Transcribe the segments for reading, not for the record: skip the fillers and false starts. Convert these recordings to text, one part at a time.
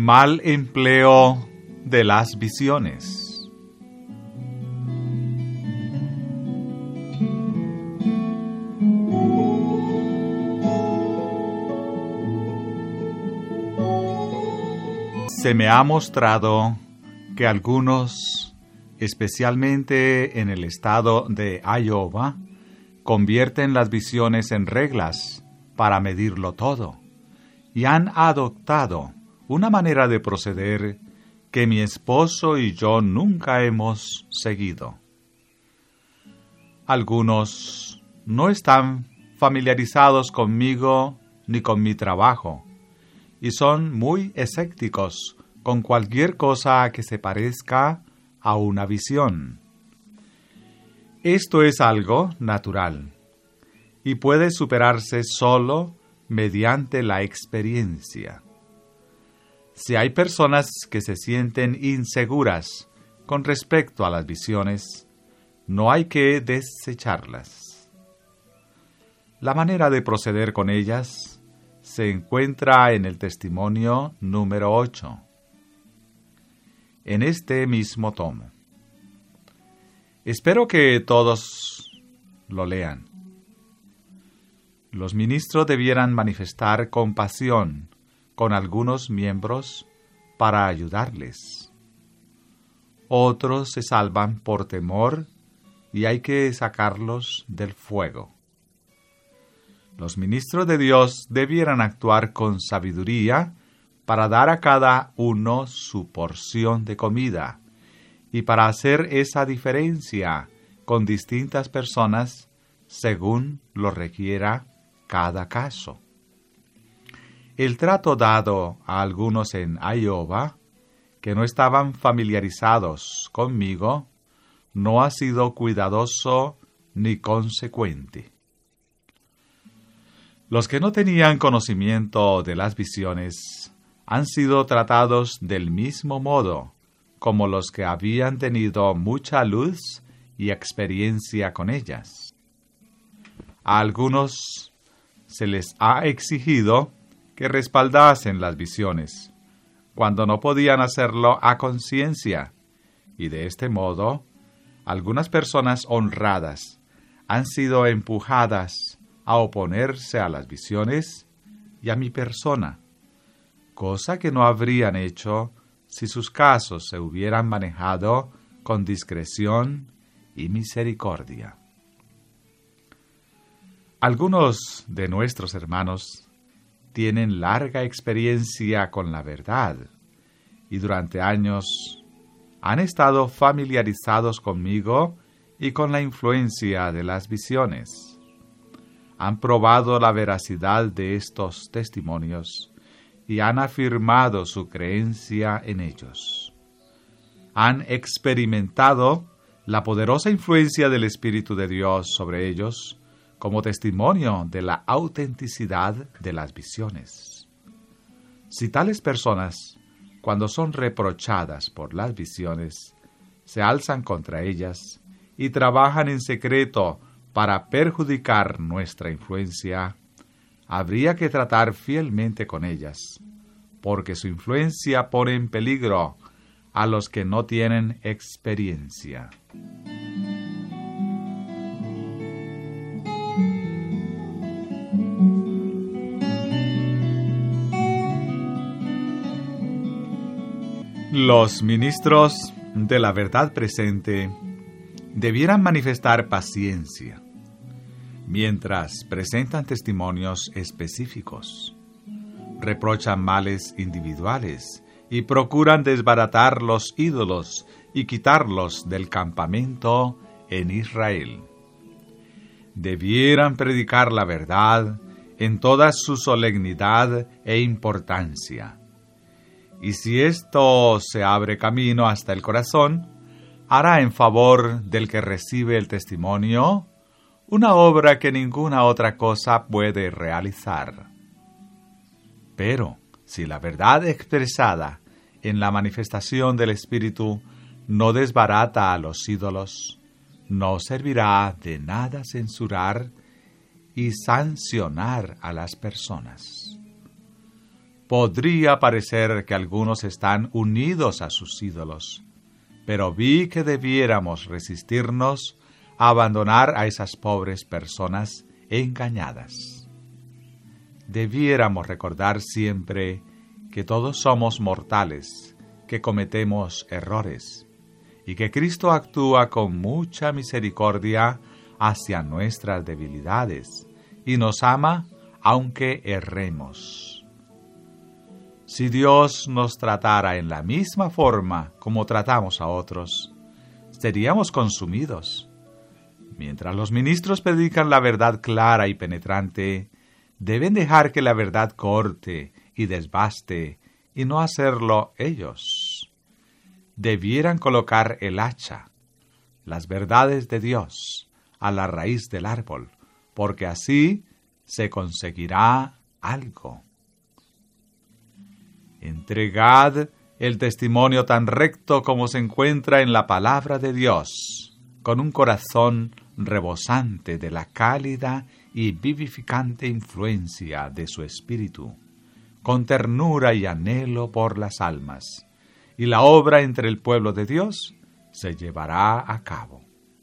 Mal empleo de las visiones. Se me ha mostrado que algunos, especialmente en el estado de Iowa, convierten las visiones en reglas para medirlo todo y han adoptado una manera de proceder que mi esposo y yo nunca hemos seguido. Algunos no están familiarizados conmigo ni con mi trabajo y son muy escépticos con cualquier cosa que se parezca a una visión. Esto es algo natural y puede superarse solo mediante la experiencia. Si hay personas que se sienten inseguras con respecto a las visiones, no hay que desecharlas. La manera de proceder con ellas se encuentra en el testimonio número 8, en este mismo tomo. Espero que todos lo lean. Los ministros debieran manifestar compasión con algunos miembros para ayudarles. Otros se salvan por temor y hay que sacarlos del fuego. Los ministros de Dios debieran actuar con sabiduría para dar a cada uno su porción de comida y para hacer esa diferencia con distintas personas según lo requiera cada caso. El trato dado a algunos en Iowa, que no estaban familiarizados conmigo, no ha sido cuidadoso ni consecuente. Los que no tenían conocimiento de las visiones han sido tratados del mismo modo como los que habían tenido mucha luz y experiencia con ellas. A algunos se les ha exigido que respaldasen las visiones, cuando no podían hacerlo a conciencia, y de este modo, algunas personas honradas han sido empujadas a oponerse a las visiones y a mi persona, cosa que no habrían hecho si sus casos se hubieran manejado con discreción y misericordia. Algunos de nuestros hermanos tienen larga experiencia con la verdad y durante años han estado familiarizados conmigo y con la influencia de las visiones. Han probado la veracidad de estos testimonios y han afirmado su creencia en ellos. Han experimentado la poderosa influencia del Espíritu de Dios sobre ellos como testimonio de la autenticidad de las visiones. Si tales personas, cuando son reprochadas por las visiones, se alzan contra ellas y trabajan en secreto para perjudicar nuestra influencia, habría que tratar fielmente con ellas, porque su influencia pone en peligro a los que no tienen experiencia. Los ministros de la verdad presente debieran manifestar paciencia mientras presentan testimonios específicos, reprochan males individuales y procuran desbaratar los ídolos y quitarlos del campamento en Israel. Debieran predicar la verdad en toda su solemnidad e importancia. Y si esto se abre camino hasta el corazón, hará en favor del que recibe el testimonio una obra que ninguna otra cosa puede realizar. Pero si la verdad expresada en la manifestación del Espíritu no desbarata a los ídolos, no servirá de nada censurar y sancionar a las personas. Podría parecer que algunos están unidos a sus ídolos, pero vi que debiéramos resistirnos a abandonar a esas pobres personas engañadas. Debiéramos recordar siempre que todos somos mortales, que cometemos errores, y que Cristo actúa con mucha misericordia hacia nuestras debilidades, y nos ama aunque erremos. Si Dios nos tratara en la misma forma como tratamos a otros, seríamos consumidos. Mientras los ministros predican la verdad clara y penetrante, deben dejar que la verdad corte y desbaste y no hacerlo ellos. Debieran colocar el hacha, las verdades de Dios, a la raíz del árbol, porque así se conseguirá algo. Entregad el testimonio tan recto como se encuentra en la palabra de Dios, con un corazón rebosante de la cálida y vivificante influencia de su espíritu, con ternura y anhelo por las almas, y la obra entre el pueblo de Dios se llevará a cabo.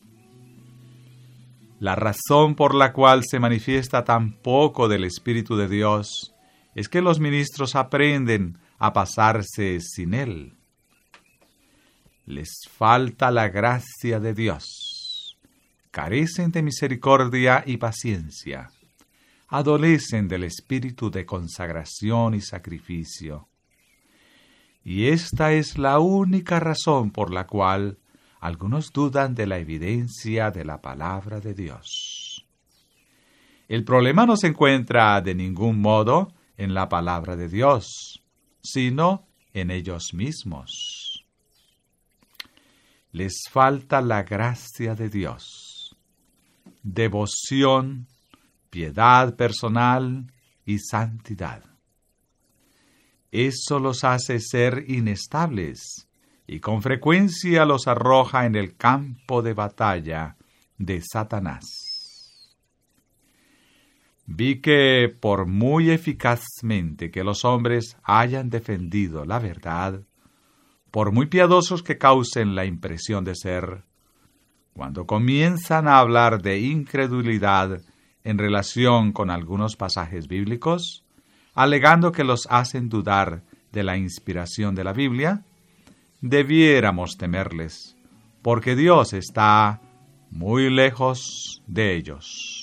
La razón por la cual se manifiesta tan poco del Espíritu de Dios es que los ministros aprenden a pasarse sin Él. Les falta la gracia de Dios. Carecen de misericordia y paciencia. Adolecen del espíritu de consagración y sacrificio. Y esta es la única razón por la cual algunos dudan de la evidencia de la palabra de Dios. El problema no se encuentra de ningún modo en la palabra de Dios, sino en ellos mismos. Les falta la gracia de Dios, devoción, piedad personal y santidad. Eso los hace ser inestables y con frecuencia los arroja en el campo de batalla de Satanás. Vi que por muy eficazmente que los hombres hayan defendido la verdad, por muy piadosos que causen la impresión de ser, cuando comienzan a hablar de incredulidad en relación con algunos pasajes bíblicos, alegando que los hacen dudar de la inspiración de la Biblia, debiéramos temerles, porque Dios está muy lejos de ellos.